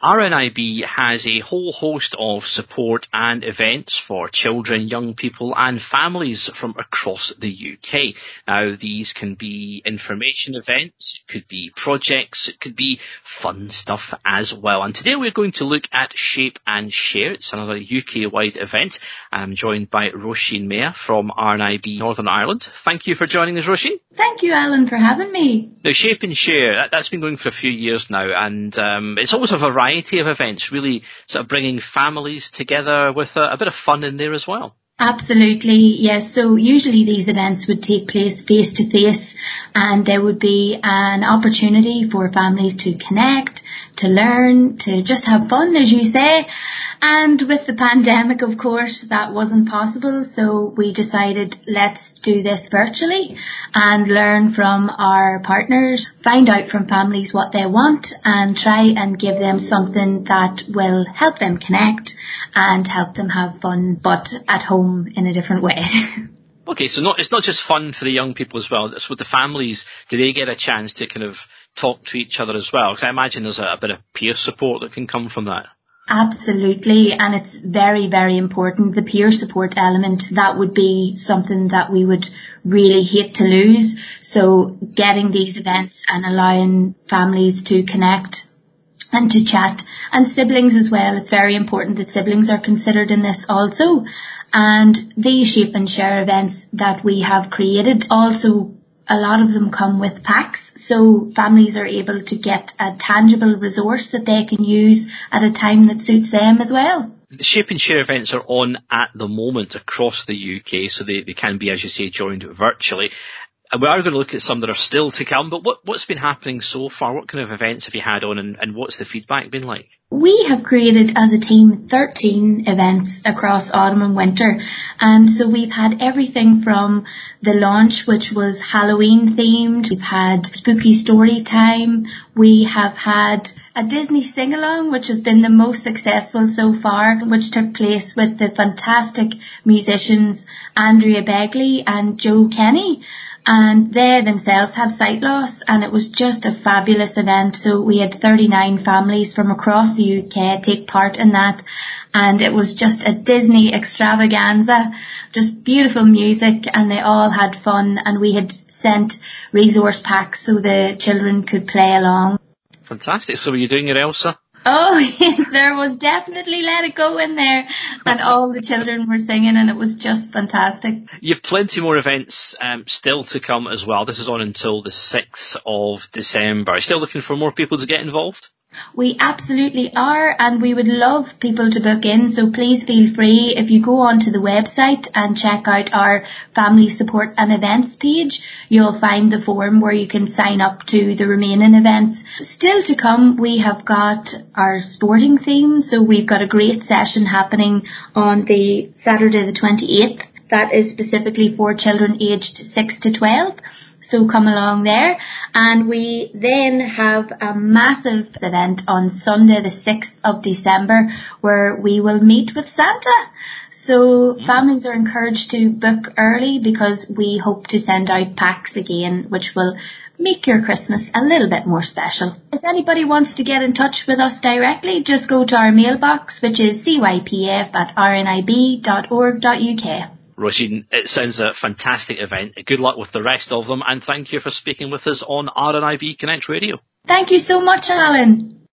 RNIB has a whole host of support and events for children, young people and families from across the UK. Now, these can be information events, it could be projects, it could be fun stuff as well. And today we're going to look at Shape and Share. It's another UK-wide event. I'm joined by Roisin Mayer from RNIB Northern Ireland. Thank you for joining us, Roisin. Thank you, Alan, for having me. Now, Shape and Share, that's been going for a few years now, and it's always a variety of events, really sort of bringing families together with a bit of fun in there as well. Absolutely, yes. So usually these events would take place face to face, and there would be an opportunity for families to connect, to learn, to just have fun, as you say. And with the pandemic, of course, that wasn't possible. So we decided, let's do this virtually and learn from our partners, find out from families what they want and try and give them something that will help them connect and help them have fun, but at home in a different way. Okay, so it's not just fun for the young people as well. It's with the families. Do they get a chance to kind of talk to each other as well? Because I imagine there's a bit of peer support that can come from that. Absolutely, and it's very, very important. The peer support element, that would be something that we would really hate to lose. So getting these events and allowing families to connect and to chat, and siblings as well. It's very important that siblings are considered in this also. And these Shape and Share events that we have created, also a lot of them come with packs, so families are able to get a tangible resource that they can use at a time that suits them as well. The Shape and Share events are on at the moment across the UK, so they can be, as you say, joined virtually. And we are going to look at some that are still to come, but what's been happening so far? What kind of events have you had on, and what's the feedback been like? We have created as a team 13 events across autumn and winter, and so we've had everything from the launch, which was Halloween themed. We've had spooky story time. We have had a Disney sing-along, which has been the most successful so far, which took place with the fantastic musicians Andrea Begley and Joe Kenny. And they themselves have sight loss, and it was just a fabulous event. So we had 39 families from across the UK take part in that, and it was just a Disney extravaganza, just beautiful music, and they all had fun, and we had sent resource packs so the children could play along. Fantastic. So were you doing your Elsa? Oh, there was definitely Let It Go in there, and all the children were singing, and it was just fantastic. You've plenty more events still to come as well. This is on until the 6th of December. Still looking for more people to get involved? We absolutely are, and we would love people to book in, so please feel free. If you go onto the website and check out our Family Support and Events page, you'll find the form where you can sign up to the remaining events. Still to come, we have got our sporting theme, so we've got a great session happening on the Saturday the 28th. That is specifically for children aged 6 to 12. So come along there. And we then have a massive event on Sunday the 6th of December where we will meet with Santa. So families are encouraged to book early because we hope to send out packs again, which will make your Christmas a little bit more special. If anybody wants to get in touch with us directly, just go to our mailbox, which is cypf@rnib.org.uk. Roisin, it sounds a fantastic event. Good luck with the rest of them, and thank you for speaking with us on RNIB Connect Radio. Thank you so much, Alan.